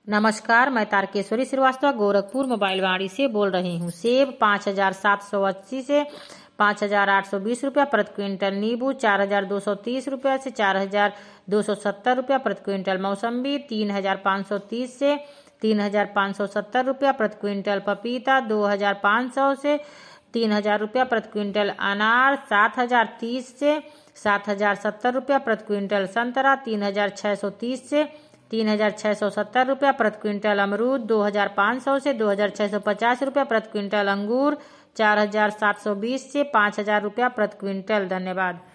नमस्कार, मैं तारकेश्वरी श्रीवास्तव गोरखपुर मोबाइल वाणी से बोल रही हूँ। सेब 5,780 से 5,820 रुपया प्रति क्विंटल, नींबू 4,230 रुपया से 4,270 रुपया प्रति क्विंटल, मौसम्बी 3,530 से 3,570 रुपया प्रति क्विंटल, पपीता 2,500 से 3,000 रुपया प्रति क्विंटल, अनार 7,030 से 7,070 रुपया प्रति क्विंटल, संतरा 3,630 से 3,670 रुपया प्रति क्विंटल, अमरूद 2,500 से 2,650 रुपया प्रति क्विंटल, अंगूर 4,720 से 5,000 रुपया प्रति क्विंटल। धन्यवाद।